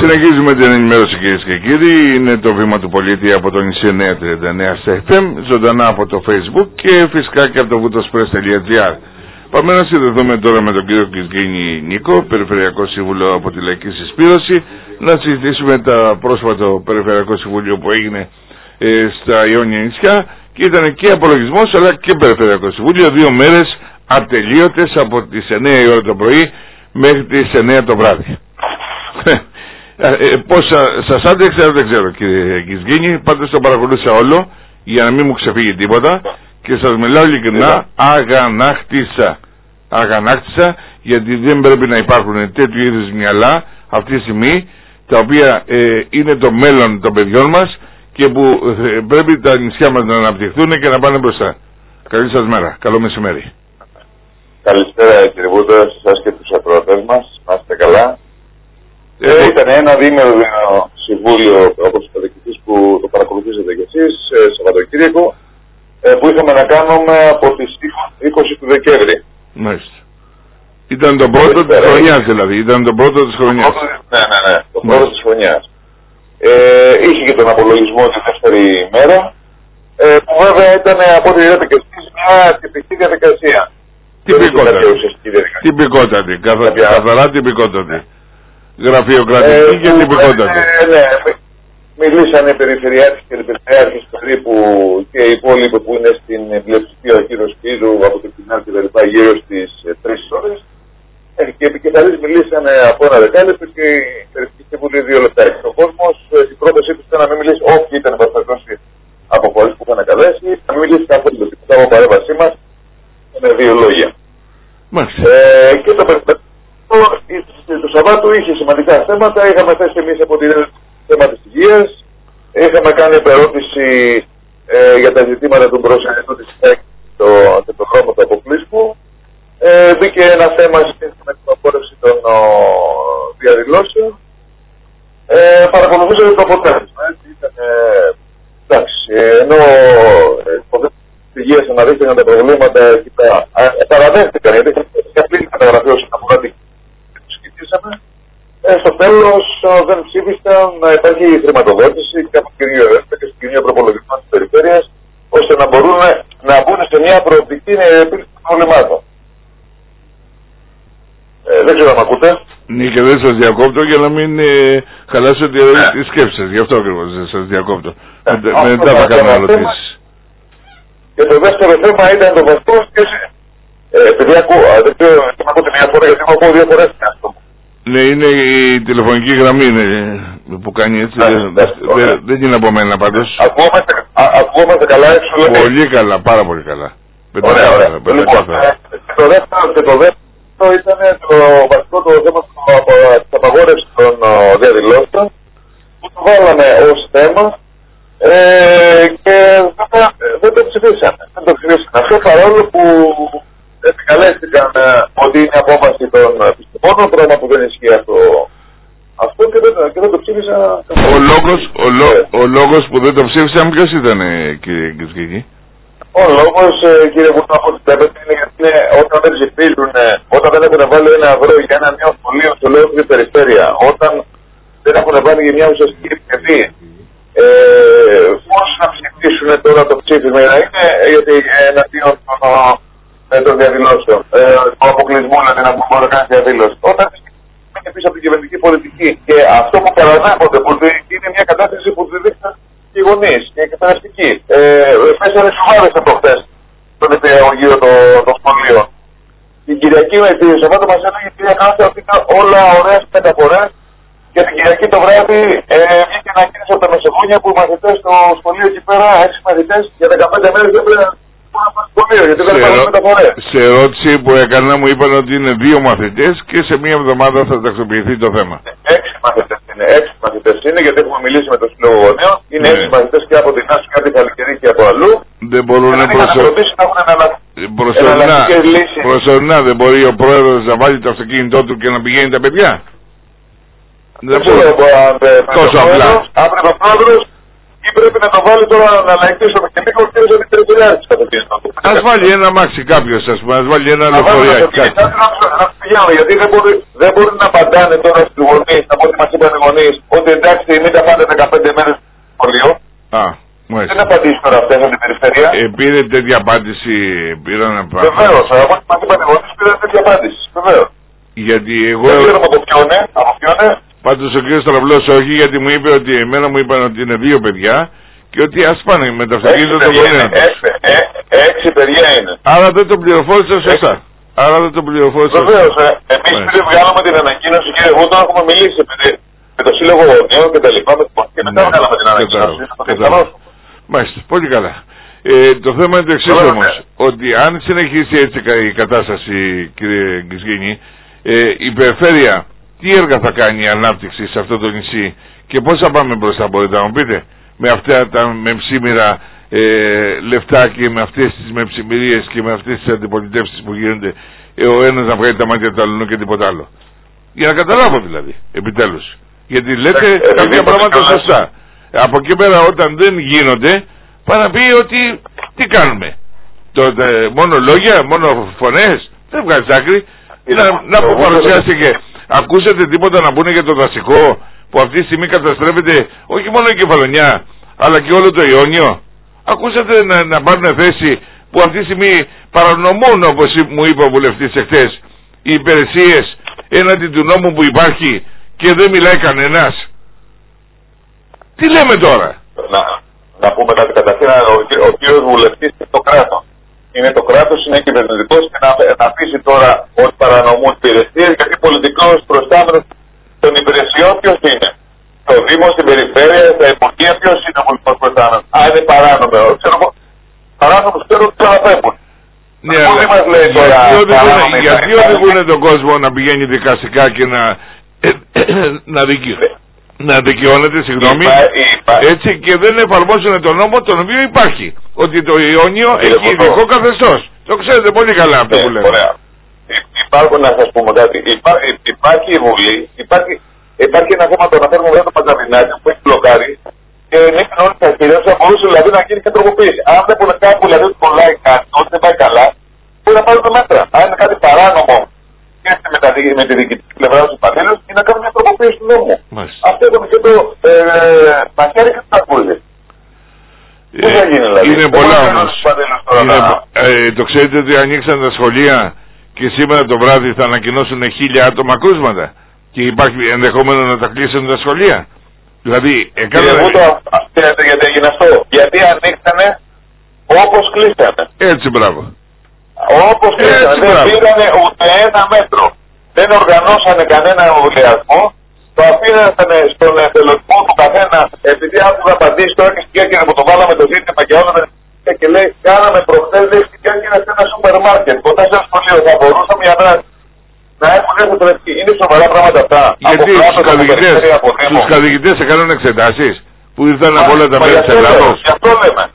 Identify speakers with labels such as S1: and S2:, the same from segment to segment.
S1: Συνεχίζουμε την ενημέρωση, κυρίες και κύριοι. Είναι το βήμα του πολίτη από το νησί 939 σε FM, ζωντανά από το Facebook και φυσικά και από το voutospress.gr. Πάμε να συνδεθούμε τώρα με τον κύριο Κισγίνη Νίκο, Περιφερειακό Σύμβουλο από τη Λαϊκή Συσπήρωση, να συζητήσουμε τα πρόσφατο Περιφερειακό Συμβούλιο που έγινε στα Ιόνια νησιά και ήταν και απολογισμός αλλά και Περιφερειακό Συμβούλιο, 2 μέρες ατελείωτες από τις 9 η ώρα το πρωί μέχρι τις 9 το βράδυ. Πώς σας άντεξα δεν ξέρω, κύριε Κισγίνη, πάντως το παρακολούθησα όλο για να μην μου ξεφύγει τίποτα και σας μιλάω ειλικρινά, αγανάκτησα, γιατί δεν πρέπει να υπάρχουν τέτοιου είδους μυαλά αυτή τη στιγμή, τα οποία είναι το μέλλον των παιδιών μας και που πρέπει τα νησιά μας να αναπτυχθούν και να πάνε μπροστά. Καλή σας μέρα, καλό μεσημέρι.
S2: Καλησπέρα κύριε Βούτο, σε εσάς και τους ακροατές μας, να είστε καλά. Ήταν ένα διήμερο συμβούλιο, όπως είπατε και εσείς, που το παρακολουθήσατε κι εσείς, Σαββατοκύριακο, που είχαμε να κάνουμε από τις 20 του Δεκέμβρη.
S1: Μάλιστα. Ήταν το πρώτο της χρονιάς δηλαδή, ήταν το πρώτο της χρονιάς.
S2: Ναι, το πρώτο της χρονιάς. Είχε και τον απολογισμό τη δεύτερη μέρα, που βέβαια ήταν από ό,τι είδατε και εσείς μια τυπική διαδικασία.
S1: Τυπικότατη, καθαρά τυπικότατη. Γραφειοκρατική και τυπικότατη.
S2: Ναι, μιλήσανε οι περιφερειάρχες και οι περιφερειάρχες περίπου και οι υπόλοιποι που είναι στην πλειοψηφία, ο κύριος Πύρου από το κοινάρ και τα λοιπά, γύρω στις 3 ώρες. Και οι επικεφαλείς μιλήσανε από 1 δεκάλεπτο και η Περιφερειακή Συμβουλή 2 λεπτά. Ο κόσμος, η πρότασή του ήταν να μην μιλήσει, όποιοι ήταν παραστατώσει από φορείς που είχαν καλέσει, να μην μιλήσει καθόλου τίποτα από παρέμβασή μας με 2 λόγια. Και το Σαββάτου είχε σημαντικά θέματα. Είχαμε θέσει εμείς από τη θέμα της υγείας. Είχαμε κάνει επερώτηση για τα ζητήματα του προσωπικού της ΕΚ και το δρόμο του αποκλείσμου. Μπήκε ένα θέμα σχετικά με την απόρρευση των διαδηλώσεων. Παρακολουθήσαμε το αποτέλεσμα. Εντάξει, ενώ τη υγεία αναδείχθηκαν τα προβλήματα και παραδέχτηκαν, γιατί είχαν πλήρη καταγραφή όσον αφορά την συζητήσαμε. Στο τέλος δεν ψήφισαν να υπάρχει χρηματοδότηση και από κοινό ΕΡΤ και στο κοινό προπολογισμό της περιφέρειας, ώστε να μπορούν να μπουν σε μια προοπτική επίλυση των προβλημάτων. Δεν ξέρω αν μ' ακούτε.
S1: Ναι, και δεν σας διακόπτω για να μην χαλάσω τη σκέψη σας. Γι' αυτό ακριβώς δεν σας διακόπτω. Μετά θα κάνω ερωτήσεις.
S2: Και το δεύτερο θέμα ήταν το βασικό σχέση. Επειδή ακούω, δεν ξέρω αν ακούτε μια φορά, γιατί έχω ακούω 2 φορές αυτό.
S1: Ναι, είναι η τηλεφωνική γραμμή που κάνει έτσι. Δεν είναι από μένα πάντως.
S2: Ακούμαστε καλά έξω.
S1: Πολύ καλά, πάρα πολύ καλά.
S2: Ωραία. Το δεύτερο ήταν το βασικό το θέμα της απαγόρευσης των διαδηλώσεων, που το βάλαμε ως θέμα και δεν το ψηφίσανε. Αυτό παρόλο που επικαλέστηκαν ότι είναι απόφαση των επιστημόνων, πράγμα που δεν ισχύει αυτό και δεν το ψήφισαν.
S1: Ο λόγος που δεν το ψήφισαν ποιος ήταν, κύριε Κισγίνη?
S2: Ο λόγος, κύριε Βούτο, από ό,τι βλέπετε είναι γιατί όταν δεν ψηφίζουν, όταν δεν έχουν βάλει ένα ευρώ για ένα νέο σχολείο σε ολόκληρη περιφέρεια, όταν δεν έχουν βάλει για μια ουσιαστική επιλογή, πώς να ψηφίσουν τώρα το ψήφισμα να είναι γιατί εναντίον των διαδηλώσεων, του αποκλεισμού, δηλαδή να μπορεί να κάνει διαδήλωση. Όταν είναι πίσω από την κυβερνητική πολιτική και αυτό που παραδέχονται, που είναι μια κατάσταση που δεν δείχνουν οι γονείς και η εκπαιδευτική. Πέσανε σοβαρές από χτες στον γύρο των σχολείων. Την Κυριακή με τη Σαββάτο μας έλεγε η κυρία Κάστα ότι ήταν όλα ωραίες μεταφορές και την Κυριακή το βράδυ βγήκε να κίνησε από τα μεσογόνια που οι μαθητές στο σχολείο εκεί πέρα, 6 μαθητές για 15 μέρες δεν πρέπει να πάνε στο σχολείο γιατί δεν υπάρχουν μεταφορές.
S1: Σε ερώτηση που έκανα μου είπαν ότι είναι 2 μαθητές και σε μία εβδομάδα θα τακτοποιηθεί το θέμα.
S2: 6 μαθητές είναι, 6 μαθητές είναι γιατί έχουμε μιλήσει με το Σύλλογο Γονέων. Είναι 6 μαθητές και από την Άσου και από την Καλυκερή και από αλλού.
S1: Δεν μπορούν να προσωρινά δεν μπορεί ο πρόεδρος να βάλει το αυτοκίνητό του και να πηγαίνει τα παιδιά.
S2: Δεν ξέρω αν τόσο απλά. Αύριο ο πρόεδρος ή πρέπει να το βάλει τώρα να αναλαγεί στο μηχανικό και ο Περιφερειάρχης κατευθείαν.
S1: Ας βάλει ένα μάξι κάποιος, ας πούμε, ας βάλει ένα λεωφορείακι.
S2: Να πηγαίνω, γιατί δεν μπορεί να απαντάνε τώρα στους γονείς, από ό,τι μας είπαν οι γονείς, ότι εντάξει μην τα πάτε 15 μέρες στο σχολείο. Δεν απαντήσει τώρα αυτές από την περιφέρεια.
S1: Πήρε τέτοια απάντηση, πήραν να πάρουν.
S2: Βεβαίως, από ό,τι μας είπαν οι γονείς πήραν τέτοια απάντηση. Βεβαίως.
S1: Γιατί εγώ...
S2: Δεν ξέρουμε από ποιον είναι.
S1: Πάντως ο κ. Στραβλός όχι, γιατί μου είπε ότι εμένα μου είπαν ότι είναι 2 παιδιά και ότι ας πάνε με το αυτοκίνητο των γονέων.
S2: 6 παιδιά είναι.
S1: Άρα δεν το πληροφόρησα σωστά. Άρα δεν το πληροφόρησα σωστά.
S2: Βεβαίως, εμείς πριν βγάλαμε την ανακοίνωση και εγώ τώρα έχουμε μιλήσει με το Σύλλογο Γονέων και τα λοιπά και μετά βγάλαμε την ανακοίνωση.
S1: Μάλιστα, πολύ καλά. Το θέμα είναι το εξής όμως, ότι αν συνεχίσει έτσι η κατάσταση, κύριε Γκυσγίνη, η περιφέρεια τι έργα θα κάνει η ανάπτυξη σε αυτό το νησί και πώς θα πάμε μπροστά, μπορείτε να μου πείτε, με αυτά τα μεμψίμυρα λεφτά και με αυτές τις μεμψημυρίες και με αυτές τις αντιπολιτεύσεις που γίνονται, ο ένας να βγάλει τα μάτια του άλλου και τίποτα άλλο. Για να καταλάβω δηλαδή, επιτέλους. Γιατί λέτε κάποια πράγματα σωστά. Από εκεί πέρα όταν δεν γίνονται, πάει να πει ότι τι κάνουμε. Μόνο λόγια, μόνο φωνές, δεν βγάζει άκρη. Να που παρουσιάστηκε. Ακούσατε τίποτα να πούνε για το δασικό που αυτή τη στιγμή καταστρέφεται όχι μόνο η Κεφαλονιά αλλά και όλο το Ιόνιο. Ακούσατε να πάρουν θέση που αυτή τη στιγμή παρανομούν, όπως μου είπε ο βουλευτής εχθές, οι υπηρεσίες έναντι του νόμου που υπάρχει και δεν μιλάει κανένας. Τι λέμε τώρα?
S2: Να πούμε κάτι καταρχήν, ο κύριος βουλευτής είναι το κράτος. Είναι το κράτος, είναι κυβερνητικός και να αφήσει τώρα ότι παρανομούν υπηρεσίες, γιατί πολιτικός προστάμενος των υπηρεσιών ποιος είναι? Το Δήμο, στην περιφέρεια, στα υπουργεία, ποιος είναι ο πολιτικός προστάμενος? Αν είναι παράνομο, παράνομος ξέρω ότι παραπέμπουν.
S1: Ναι, γιατί οδηγούν τον κόσμο να πηγαίνει δικαστικά και να δικαιώνεται, συγγνώμη, έτσι και δεν εφαρμόζουν τον νόμο τον οποίο υπάρχει. Ότι το Ιόνιο έχει ειδικό καθεστώς. Το ξέρετε πολύ καλά αυτό που λέμε.
S2: Υπάρχουν, να σας πούμε κάτι, υπάρχει η Βουλή, υπάρχει ένα θέμα το αναφέρουμε εδώ το Πανταβινάκι που έχει μπλοκάρει και νύχτην όλες τις αστηρίες θα μπορούσε δηλαδή να γίνει και τροποποίηση. Αν δεν πούνε κάπου δηλαδή ότι κολλάει κάτι, ότι δεν πάει καλά, μπορεί να πάρουν το μέτρα. Αν είναι κάτι παράνομο με τη διοικητική πλευρά του υπαλλήλου ή να κάνουν μια τροποποίηση του νόμου. Αυτό ήταν και το μαχαίρι και το τακούδι. Τι θα γίνει δηλαδή?
S1: Είναι πολλά όμως. Το ξέρετε ότι ανοίξαν τα σχολεία και σήμερα το βράδυ θα ανακοινώσουν 1.000 άτομα κρούσματα και υπάρχει ενδεχόμενο να τα κλείσουν τα σχολεία. Δηλαδή
S2: γιατί έγινε αυτό? Γιατί ανοίξανε όπως κλείσανε.
S1: Έτσι, μπράβο.
S2: Όπως κλείσανε, δεν πήρανε ούτε ένα μέτρο. Δεν οργανώσανε κανένα εμβολιασμό. Το αφήνανε στον εθελοντισμό του καθένα. Επειδή άκουγα απαντήσει τώρα και στην Κέρκυρα που το βάλαμε το ζήτημα και όλα και λέει κάναμε προχθές στην Κέρκυρα σε ένα σούπερ μάρκετ. Κοντά σε ένα σχολείο θα μπορούσαμε για να έχουν έρθει. Είναι σοβαρά πράγματα αυτά.
S1: Γιατί τους καθηγητές έκαναν εξετάσεις που ήρθαν από όλα τα μέρη της Ελλάδος.
S2: Γι' αυτό λέμε.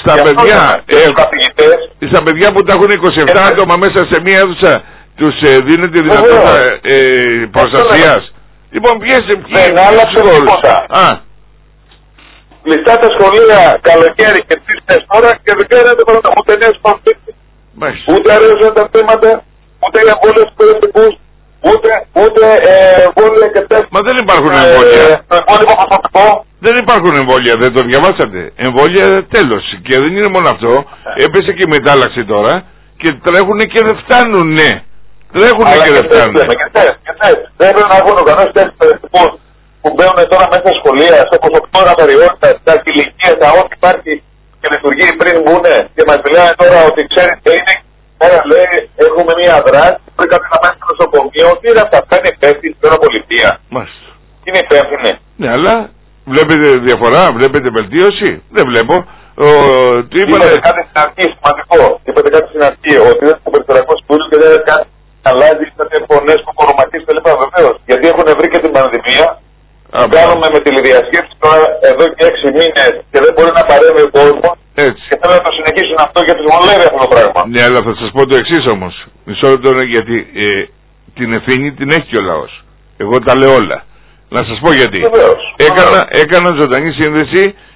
S1: Στα παιδιά που τα έχουν 27 άτομα μέσα σε μία αίθουσα τους δίνεται δυνατότητα προστασίας. Λοιπόν,
S2: δεν άλλαξε τίποτα. Κλειστά τα σχολεία καλοκαίρι και 3 ώρα και δεν κάνετε ούτε νέες παμπτήσεις, ούτε αρέσουν τα θέματα, ούτε οι εμβόλια στους περιοδικούς, ούτε εμβόλια και τεστ.
S1: Μα δεν υπάρχουν εμβόλια. Δεν υπάρχουν εμβόλια, δεν το διαβάσατε. Εμβόλια τέλος. Και δεν είναι μόνο αυτό. Έπεσε και η μετάλλαξη τώρα και τρέχουν και δεν φτάνουνε. Τρέχουνε και δεν φτάνουνε.
S2: Δεν πρέπει να έχουν κανένας τεστ περιοδικούς που μπαίνουν τώρα μέσα στα σχολεία, στο ποσοκτόρα περιότητα, στα ηλικία, τα ό,τι υπάρχει και λειτουργεί πριν μπουνε και μας μιλάνε τώρα ότι ξέρετε είναι. Τώρα λέει έχουμε μία δράση, πρέπει κάποιος να πάει στο νοσοκομείο. Τι είναι αυτά, είναι υπεύθυνοι στην πολιτεία. Είναι υπεύθυνοι.
S1: Ναι, αλλά βλέπετε διαφορά, βλέπετε βελτίωση? Δεν βλέπω.
S2: Είπατε κάτι στην αρχή σημαντικό. Είπατε κάτι στην αρχή ότι δεν είναι περιφερειακό σπουδίο και δεν είναι κάτι να αλλάζει κάτι φωνές που κοροματίζει κλπ. Βεβαίως. Γιατί έχουν βρει και την πανδημία. Κάνουμε με τηλεδιασκέψη τώρα εδώ και 6 μήνες και δεν μπορεί να παρέμβει ο κόσμος.
S1: Έτσι.
S2: Και θέλουν να το συνεχίσουν αυτό γιατί τους βολεύει αυτό το πράγμα.
S1: Ναι, αλλά θα σας πω το εξής όμως. Μισό λεπτό, γιατί την ευθύνη την έχει και ο λαός. Εγώ τα λέω όλα. Να σας πω γιατί. Έκανα ζωντανή σύνδεση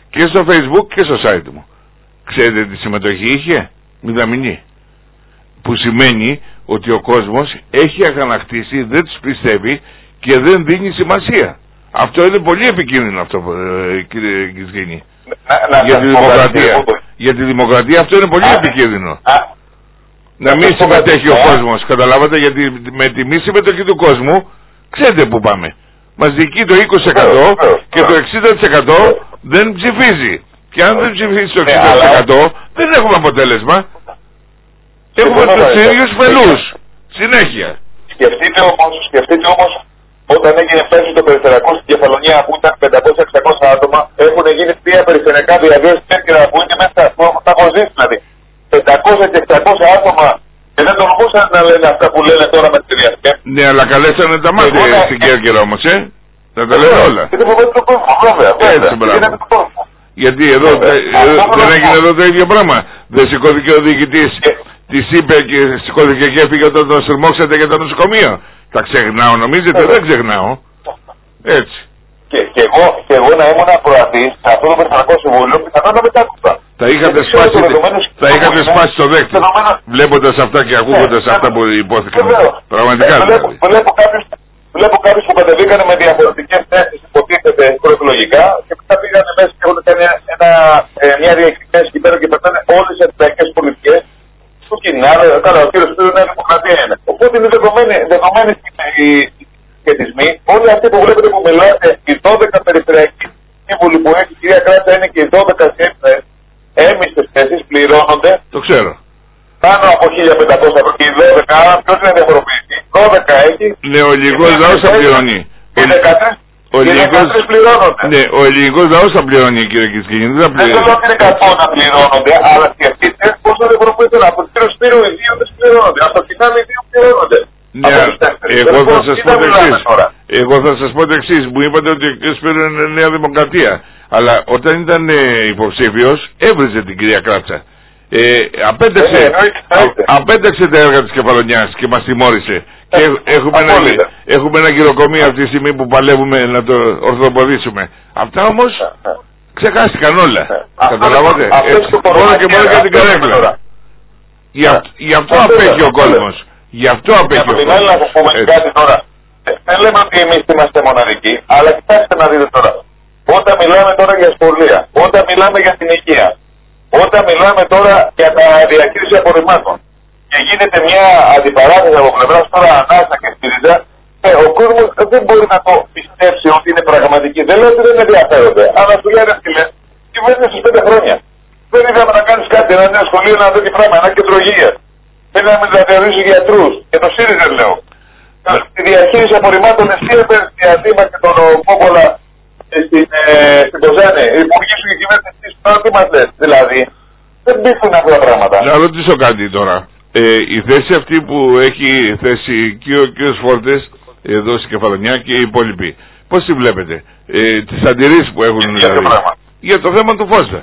S1: και στο Facebook και στο site μου. Ξέρετε τι συμμετοχή είχε? Μηδαμινή. Που σημαίνει ότι ο κόσμος έχει αγανακτήσει, δεν τους πιστεύει και δεν δίνει σημασία. Αυτό είναι πολύ επικίνδυνο αυτό, κύριε Κισκίνη. Για τη δημοκρατία. Για τη δημοκρατία αυτό είναι πολύ επικίνδυνο. Να μην συμμετέχει ο κόσμος, καταλάβατε, γιατί με τη μη συμμετοχή του κόσμου, ξέρετε που πάμε. Μας διοικεί το 20% και το 60% δεν ψηφίζει. Και αν δεν ψηφίσει το 60% δεν έχουμε αποτέλεσμα. Έχουμε τους ίδιους φελούς. Συνέχεια.
S2: Σκεφτείτε όμως όταν έγινε πέρσι το περιφερειακό στην Κεφαλονιά που ήταν 500-600 άτομα, έχουν γίνει 3 περιφερειακά διαβίωση τέτοια που είναι μέσα, που τα έχω ζήσει δηλαδή. 500 και 600 άτομα και δεν τολμούσαν να λένε αυτά που λένε τώρα με τη διασκέψη.
S1: Ναι, αλλά καλέσανε τα μάτια στην Κέρκυρα όμως, Να τα λένε όλα.
S2: Και δεν φοβάται το κόσμο, βέβαια.
S1: Έτσι, μπράβο. Γιατί εδώ δεν έγινε εδώ το ίδιο πράγμα. Δεν σηκώθηκε ο διοικητής, της είπε και σηκώθηκε και έφυγε όταν τον στριμώξατε για το νοσοκομείο. Τα ξεχνάω, νομίζετε? Δεν ξεχνάω. Έτσι.
S2: Και εγώ να ήμουν προατής σε αυτό το Περιφερειακό Συμβούλιο, πιθανόν να μετάκουσα.
S1: Τα είχατε σπάσει στο δέκτη. Βλέποντας αυτά και ακούγοντας αυτά που υπόθηκαν. Πραγματικά δηλαδή.
S2: Βλέπω κάποιους που κατεβήκαν με διαφορετικές θέσεις, υποτίθεται προεκλογικά, και μετά πήγαν μέσα και έχουν κάνει μια διεκδικήση εκεί πέρα και περνάνε όλες τις ευρωπαϊκές πολιτικές του κοινά. Καλά, ο κύριος Σπύρου είναι δημοκρατία είναι. Οπότε είναι δεδομένοι οι σχετισμοί. Όλοι αυτοί που βλέπετε που μιλάτε, οι 12 περιφερειακοί σύμβουλοι που έχει η κυρία Κράτσα είναι και οι 12 έμιστες θέσεις πληρώνονται.
S1: Το ξέρω.
S2: Πάνω από 1.500 ευρώ και οι 12, άρα ποιος είναι διαφοροποιητή. 12 έχει.
S1: Ναι, ο ελληνικός λαός θα πληρώνει.
S2: Οι 13 πληρώνονται.
S1: Ναι, ο ελληνικός λαός θα πληρώνει, κύριε Κισκίνη.
S2: Δεν θέλω ότι είναι κακό να πληρώνονται, αλλά σκεφτείτε πόσο διαφοροποιηθούν. Από τον κύριο Σπύρου οι 2 δεν πληρώνονται. Από την άλλη οι 2 πληρώνονται.
S1: Ναι, εγώ θα σας πω το εξής. Μου είπατε ότι ο κύριος Σπύρου είναι Νέα Δημοκρατία. Αλλά όταν ήταν υποψήφιος έβριζε την κυρία Κράτσα. Απέταξε τα έργα της Κεφαλονιάς και μας τιμώρησε. Και έχουμε ένα γυροκομείο αυτή τη στιγμή που παλεύουμε να το ορθοποδήσουμε. Αυτά όμως ξεχάστηκαν όλα. Καταλάβατε? Μόνο και μόνο για την καρέκλα. Γι' αυτό απέχει ο κόσμος. Γι' αυτό απέχει ο κόσμος.
S2: Να σας πούμε κάτι τώρα. Δεν λέμε ότι εμείς είμαστε μοναδικοί, αλλά κοιτάξτε να δείτε τώρα. Όταν μιλάμε τώρα για σχολεία, όταν μιλάμε για την υγεία, όταν μιλάμε τώρα για τα διαχείριση απορριμμάτων και γίνεται μια αντιπαράθεση από πλευράς τώρα Ανάσα και ΣΥΡΙΖΑ, ο κόσμος δεν μπορεί να το πιστέψει ότι είναι πραγματική. Δεν λέω ότι δεν ενδιαφέρονται, αλλά σου λέει ρε φίλε, κυβέρνηση στους 5 χρόνια. Δεν είδαμε να κάνεις κάτι, ένα νέο σχολείο, ένα τέτοιο πράγμα, ένα κέντρο υγείας. Δεν είδαμε να διαδίσεις γιατρούς. Και το ΣΥΡΙΖΑ λέω. Στη διαχείριση απορριμμάτων εσύ έπαιρνες τη Αντίμα και τον Κόκολα στην Κοζάνη. Οι υπουργοί σου και η κυβέρνηση τώρα τι μας λες? Δηλαδή, δεν πείθουν αυτά τα πράγματα.
S1: Να ρωτήσω κάτι τώρα. Η θέση αυτή που έχει θέσει και ο κ. Φόρτες εδώ στην Κεφαλονιά και οι υπόλοιποι, πώς τη βλέπετε? Τις αντιρρήσεις που έχουν δηλαδή. Για το θέμα του Φώστα.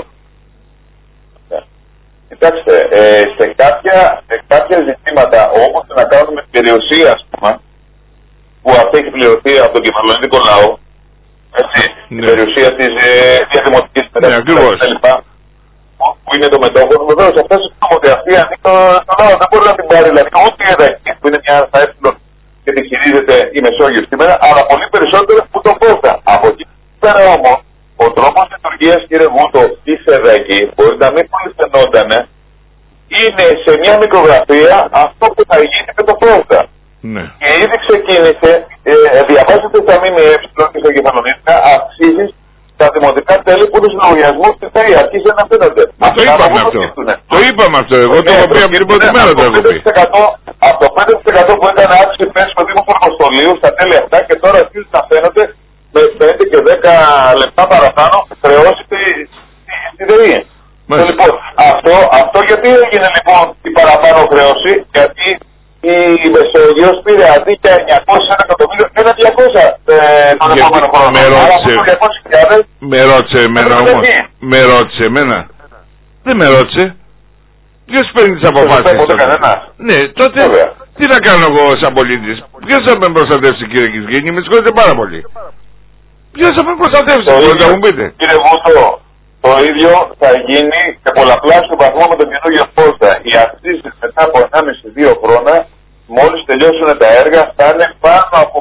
S2: Κοιτάξτε, σε κάποια ζητήματα όπως να κάνουμε με την περιουσία, ας πούμε, που αυτή έχει πληρωθεί από τον κεφαλονικό λαό, έτσι, η περιουσία της διαδημοτικής μεταφοράς κλπ. Που είναι το μετόχο, βεβαίως αυτό σημαίνει ότι αυτή ανήκει στο λαό. Δεν μπορεί να την πάρει, δηλαδή, ούτε η ΕΔΑΚΗ που είναι μια ΑΕ και τη χειρίζεται η Μεσόγειος σήμερα, αλλά πολύ περισσότερο που τον Φώστα. Από εκεί πέρα όμως, ο τρόπος λειτουργίας, κύριε Βούτο, της ΕΔΑΚΗ, μπορεί να μην πολύ φαινόταν, είναι σε μια μικρογραφία αυτό που θα γίνει με το Φώστα.
S1: Ναι.
S2: Και ήδη ξεκίνησε, διαβάζετε στα ΜΜΕ και στα κεφαλονίσια, αυξήσεις στα δημοτικά τέλη που είναι στους λογαριασμούς της ΔΕΗ. Αρχίζουν να φαίνονται.
S1: Το είπαμε αυτό. Το είπαμε αυτό. Εγώ το έχω πει από την πρώτη μέρα.
S2: Από το 5% που έκανε αύξηση πέρσι στο Δήμο του Αποστολείου στα τέλη αυτά και τώρα αρχίζουν να φαίνονται με 5 και 10 λεπτά παραπάνω χρεώσει στη ΔΕΗ. Λοιπόν, αυτό γιατί έγινε λοιπόν η παραπάνω χρέωση? Γιατί η Μεσόγειος πήρε αντί για 900 εκατομμύρια, ένα 200 τον επόμενο χρόνο.
S1: Με ρώτησε εμένα όμως. Με ρώτησε εμένα. Δεν με ρώτησε. Ποιος παίρνει τις αποφάσεις? Ναι, τότε τι να κάνω εγώ σαν πολίτης? Ποιος θα με προστατεύσει, κύριε Κισκίνη? Με συγχωρείτε πάρα πολύ. Ποιος θα με προστατεύσει, μπορείτε να μου πείτε.
S2: Κύριε Βούτο, το ίδιο θα γίνει σε πολλαπλάσιο βαθμό με τον καινούργιο Φώστα. Οι αυξήσεις μετά από 1,5-2 χρόνια, μόλις τελειώσουν τα έργα, θα είναι πάνω από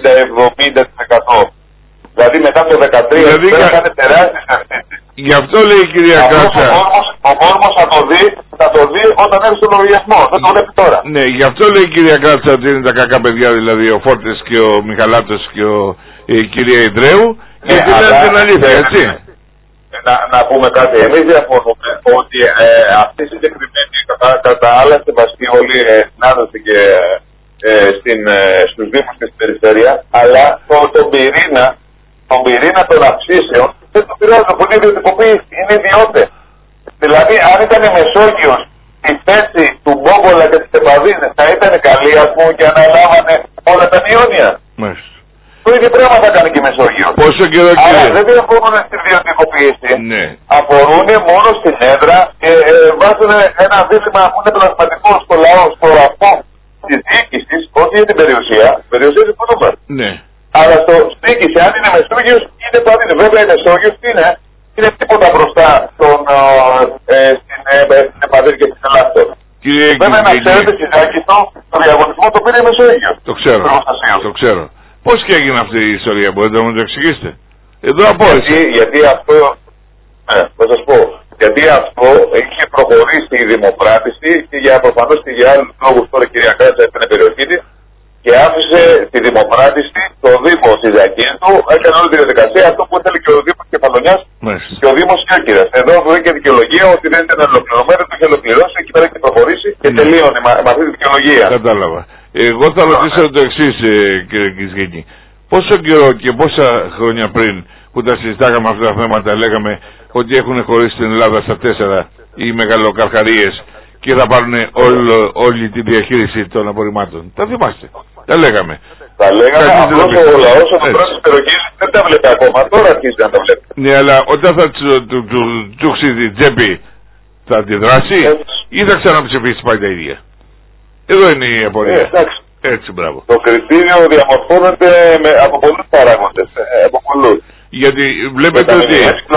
S2: 50-70%. Δηλαδή μετά το 2013 θα είναι τεράστιες αυξήσεις.
S1: Γι' αυτό λέει η κυρία Κάτσα.
S2: Ο κόσμος θα το δει όταν έρθει στο λογαριασμό. Δεν το βλέπει τώρα.
S1: Ναι, γι' αυτό λέει η κυρία Κάτσα ότι είναι τα κακά παιδιά, δηλαδή ο Φόρτες και ο Μιχαλάτος και η κυρία Ιδρέου. Γιατί λένε την αλήθεια, έτσι.
S2: Να πούμε κάτι. Εμείς διαφωνούμε ότι αυτή η συγκεκριμένη κατά άλλα σεβαστή όλοι συνάδελφοι και στους Δήμους και στην περιφέρεια, αλλά τον πυρήνα των αυξήσεων δεν το πειράζουν, που είναι ιδιωτικοποίηση, είναι ιδιώτες. Δηλαδή, αν ήταν η Μεσόγειος στη θέση του Μπόμπολα και της Επαδίνης, θα ήταν καλή, ας πούμε, και αναλάβανε όλα τα μειώνια.
S1: Μάλιστα.
S2: Το ίδιο πράγμα θα κάνει και η Μεσόγειος.
S1: Πόσο καιρό, κύριε?
S2: Αλλά δεν διαφωνούν στην ιδιωτικοποίηση.
S1: Ναι.
S2: Αφορούν μόνο στην έδρα και βάζουν ένα δίλημμα που είναι πλασματικό στο λαό, στο ραπό της διοίκησης, όχι για την περιουσία. Περιουσία συμφωνούμε.
S1: Ναι.
S2: Αλλά στο διοίκηση, αν είναι Μεσόγειος, είναι το αντίθετο. Βέβαια η Μεσόγειος είναι τίποτα μπροστά στην Επαδίνη και στην Ελλάδα. Βέβαια να ξέρετε, Συζάκητο, το διαγωνισμό το πήρε η Μεσόγειος.
S1: Το ξέρω. Πώς και έγινε αυτή η ιστορία, μπορείτε να μου το εξηγήσετε? Εδώ απόρρισα.
S2: Γιατί αυτό, θα σας πω, γιατί αυτό είχε προχωρήσει η δημοπράτηση και για προφανώς και για άλλους λόγους τώρα η κυρία Κάτσα έφερε περιοχή της και άφησε τη δημοπράτηση το Δήμο Συζακίντου, έκανε όλη τη διαδικασία, αυτό που ήθελε και ο Δήμος Κεφαλονιάς και ο Δήμος Κέρκυρας. Εδώ βρήκε δικαιολογία ότι δεν ήταν ολοκληρωμένο, το είχε ολοκληρώσει, εκεί πέρα έχει προχωρήσει και τελείωνε με αυτή τη δικαιολογία.
S1: Κατάλαβα. Εγώ θα ρωτήσω το εξής, κύριε Κισγένη. Πόσο καιρό και πόσα χρόνια πριν που τα συζητάγαμε αυτά τα θέματα λέγαμε ότι έχουν χωρίσει την Ελλάδα στα 4 οι μεγαλοκαρχαρίες και θα πάρουν όλη τη διαχείριση των απορριμμάτων? Τα θυμάστε? Τα λέγαμε.
S2: Τα λέγαμε, απλώς ο λαός από πρώτης περιοχής δεν τα βλέπει ακόμα, τώρα αρχίζει να τα βλέπει.
S1: Ναι, αλλά όταν θα τσούξει την τσέπη θα αντιδράσει ή θα ξαναψηφίσει πάλι τα ίδια? Εδώ είναι η απορία. Έτσι, μπράβο.
S2: Το κριτήριο διαμορφώνεται από πολλούς παράγοντες. Από πολλούς.
S1: Γιατί βλέπετε ότι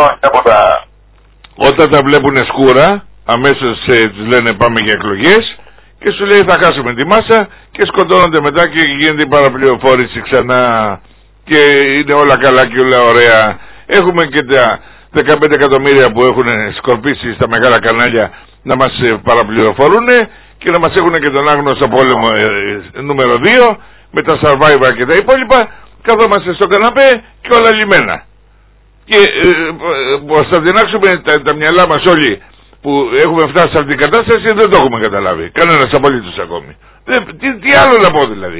S1: όταν τα βλέπουν σκούρα, αμέσως τους λένε πάμε για εκλογές και σου λέει θα χάσουμε τη μάσα και σκοτώνονται μετά και γίνεται η παραπληροφόρηση ξανά και είναι όλα καλά και όλα ωραία. Έχουμε και τα 15 εκατομμύρια που έχουν σκορπίσει στα μεγάλα κανάλια να μας παραπληροφορούν και να μας έχουν και τον άγνωστο πόλεμο νούμερο 2 με τα Survivor και τα υπόλοιπα. Καθόμαστε στο καναπέ και όλα λιμένα. Και θα δυνάξουμε τα μυαλά μας όλοι που έχουμε φτάσει σε αυτήν την κατάσταση, δεν το έχουμε καταλάβει. Κανένας απολύτως ακόμη. Τι άλλο να πω δηλαδή?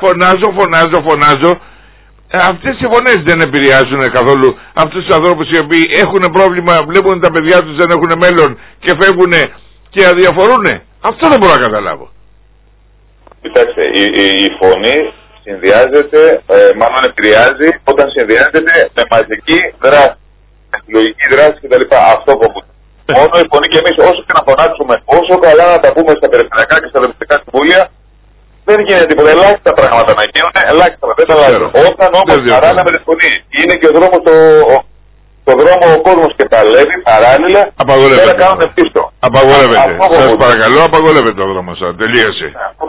S1: Φωνάζω. Αυτές οι φωνές δεν επηρεάζουν καθόλου αυτούς τους ανθρώπους οι οποίοι έχουν πρόβλημα, βλέπουν τα παιδιά τους δεν έχουν μέλλον και φεύγουν και αδιαφορούν. Αυτό δεν μπορώ να καταλάβω.
S2: Κοιτάξτε, η φωνή συνδυάζεται, μάλλον επηρεάζει όταν συνδυάζεται με μαζική δράση, με συλλογική δράση κτλ. Αυτό που μόνο η φωνή και εμείς όσο και να φωνάξουμε, όσο καλά να τα πούμε στα περιφερειακά και στα δημοτικά συμβούλια, δεν γίνεται τίποτα. Ελάχιστα πράγματα να γίνουν, ελάχιστα δεν τα αλλάζουν. Όταν όμως παράλληλα με τη φωνή είναι και ο δρόμος το δρόμο ο κόσμος και τα λέει παράλληλα, δεν θα κάνουν πίσω.
S1: Απαγορεύεται. Σας παρακαλώ, απαγορεύεται ο δρόμος. Τελείωσε.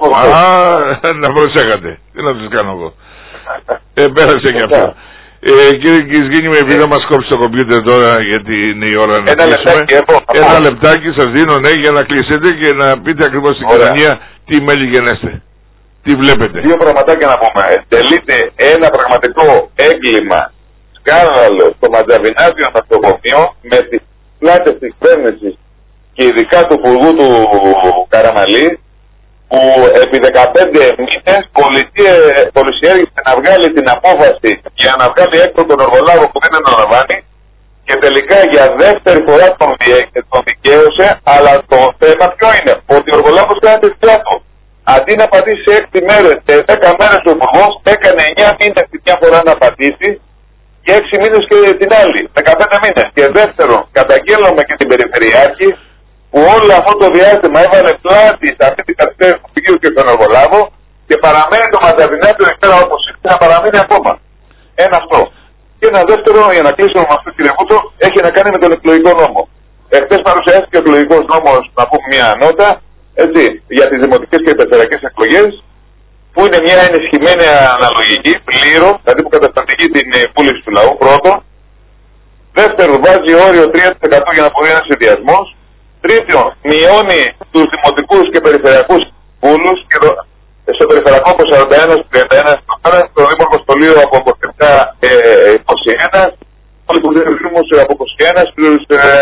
S1: Να προσέχατε. Τι να τους κάνω εγώ. Πέρασε και αυτό. Κύριε Κισγένη, με επειδή θα μας κόψει το κομπιούτερ τώρα γιατί είναι η ώρα να κλείσουμε. Ένα λεπτάκι σας δίνω, ναι, για να κλείσετε και να πείτε ακριβώς στην κοινωνία τι μέλη γενέστε. Τι βλέπετε?
S2: Δύο πραγματάκια να πούμε. Τελείται ένα πραγματικό έγκλημα, σκάνδαλο στο Ματζαβινάτιο ναυτοκομείο με τις πλάτες της κυβέρνησης και ειδικά του υπουργού του Καραμαλή, που επί 15 μήνες πολυσιέργησε να βγάλει την απόφαση για να βγάλει έξω τον εργολάβο που δεν αναλαμβάνει και τελικά για δεύτερη φορά τον δικαίωσε, αλλά το θέμα ποιο είναι? Ότι ο εργολάβος κάνει τη δουλειά του. Αντί να απαντήσει 6 μέρες και 10 μέρες ο υπουργός, έκανε 9 μήνες τη μια φορά να απαντήσει και 6 μήνες και την άλλη, 15 μήνες. Και δεύτερον, καταγγέλλουμε και την Περιφερειάρχη που όλο αυτό το διάστημα έβαλε πλάτη σε αυτή την καθυστέρηση του πηγείου και στον εργολάβο και παραμένει το Ματζαβινάτιο εκεί πέρα όπως είναι, να παραμείνει ακόμα. Ένα αυτό. Και ένα δεύτερο, για να κλείσουμε με αυτό, κύριε Βούτο, έχει να κάνει με τον εκλογικό νόμο. Εχθές παρουσιάστηκε ο εκλογικός νόμος, να πούμε μια νότα, έτσι, για τις δημοτικές και περιφερειακές εκλογές, που είναι μια ενισχυμένη αναλογική, πλήρω, δηλαδή που καταστατηγεί την πούληση του λαού, πρώτον. Δεύτερον, βάζει όριο 3% για να μπορεί ένας συνδυασμός. Τρίτον, μειώνει τους δημοτικούς και περιφερειακούς πούλους και στο περιφερειακό από 41-31, στο δήμαρχο σχολείο από 27-21, στο Υπουργείο Δήμους από 21 στους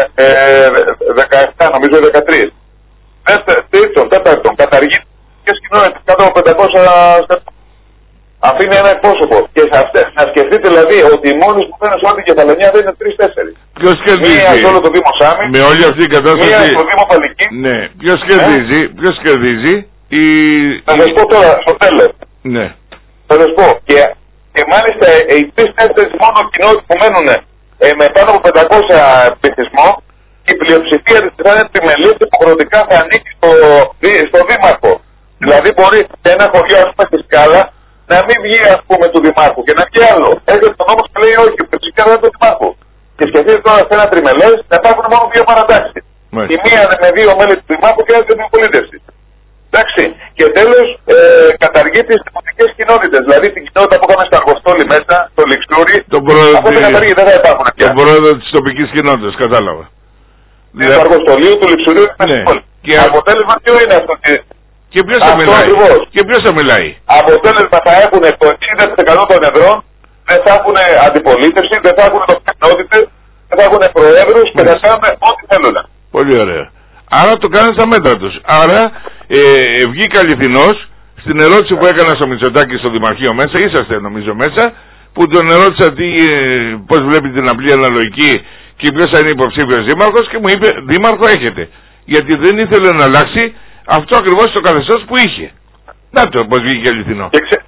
S2: 17, νομίζω 13. Τρίτον, τέταρτον, καταργεί τις κοινότητες κάτω από 500. Αφήνει ένα εκπρόσωπο. Και να σκεφτείτε δηλαδή ότι οι μόνοι που φαίνουν σε όλη την Κεφαλονιά δεν είναι 3-4.
S1: Ποιος κερδίζει?
S2: Μία σε όλο το Δήμο Σάμι.
S1: Με όλη αυτή η κατάσταση.
S2: Μία στο Δήμο Παλική.
S1: Ναι. Ποιος κερδίζει?
S2: Θα σας πω τώρα στο τέλος.
S1: Ναι.
S2: Θα σας πω. Και μάλιστα οι 3-4 μόνο κοινότητες που μένουν με πάνω από 500 πληθυσμό, η πλειοψηφία της θα είναι επιμελής και υποχρεωτικά θα ανήκει στο Δήμαρχο. Δηλαδή μπορεί σε ένα χωριό, ας πούμε, στη Σκάλα, να μην βγει, ας πούμε, του Δημάρχου και να βγει άλλο. Έρχεται τον νόμος και λέει όχι, φυσικά δεν είναι του Δημάρχου. Και σκεφτείτε τώρα σε ένα τριμελές να υπάρχουν μόνο δύο παρατάξεις. Η μία με δύο μέλη του Δημάρχου και άλλη την πολίτευση. Εντάξει. Και τέλος, καταργεί τις δημοτικές κοινότητες. Δηλαδή την κοινότητα που είχαμε στα Αργοστόλη μέσα, στο Λιξούρι. Αυτό δεν καταργεί, δεν θα υπάρχουν πια.
S1: Τον πρόεδρο της τοπικής κοινότητας, κατάλαβα.
S2: Του Αργοστολίου, του Λιξουρίου και αποτέλεσμα ποιο είναι αυτό?
S1: Και ποιος θα μιλάει? Και ποιος θα μιλάει?
S2: Αποτέλεσμα θα έχουν το 60% των εδρών, δεν θα έχουν αντιπολίτευση, δεν θα έχουν τοπικότητες, δεν θα έχουν προέδρους και θα κάνουν ό,τι θέλουν.
S1: Πολύ ωραία. Άρα το κάνουν στα μέτρα τους. Άρα βγήκα αληθινός στην ερώτηση που έκανα στο Μητσοτάκη στο Δημαρχείο μέσα, είσαστε νομίζω μέσα, που τον ερώτησα πώς βλέπει την απλή αναλογική και ποιος θα είναι υποψήφιος δήμαρχος και μου είπε δήμαρχο έχετε. Γιατί δεν ήθελε να αλλάξει αυτό ακριβώς το καθεστώς που είχε. Να το πώς βγήκε αληθινό.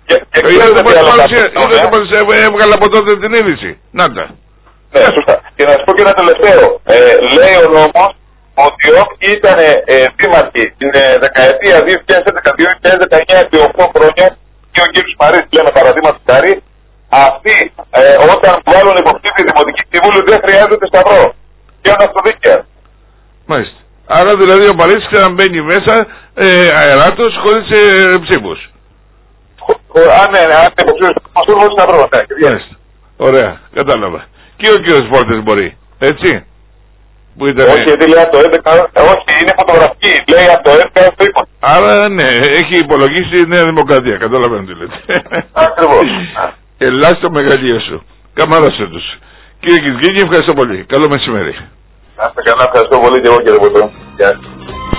S1: Είδατε πως έβγαλα από τότε την είδηση. Να τα.
S2: Ναι, σωστά. Και να σας πω και ένα τελευταίο. Λέει ο νόμος ότι όποιοι ήταν δήμαρχοι την δεκαετία 2011-2019 επί 8 χρόνια και ο κύριος Μαρής, λέμε παραδείγματος χάρη, αυτοί όταν βάλουν υποψήφιοι δημοτικοί σύμβουλοι δεν χρειάζεται σταυρό. Και είναι αυτοδίκαια.
S1: Μάλιστα. Άρα δηλαδή ο Παρίσι ξαναμπαίνει μέσα αεράτος χωρίς ψήφους.
S2: Αν είναι υποψήφιος χωρίς σταυρό, ναι.
S1: Μάλιστα. Ωραία, κατάλαβα. Και ο κύριος Φόρτες μπορεί, έτσι. Που ήταν...
S2: Όχι, γιατί λέει από το 11, όχι, είναι φωτογραφική, λέει από το 11 στο 20.
S1: Άρα ναι, έχει υπολογίσει η Νέα Δημοκρατία, καταλαβαίνω τι λέτε.
S2: Ακριβώς.
S1: Ελάς το μεγαλείο σου. Καμάρασε τους. Κύριε Κιζγίνη, ευχαριστώ πολύ. Καλό μεσημέρι.
S2: Να είστε καλά, ευχαριστώ πολύ και εγώ κύριε Βοτρό. Γεια σας.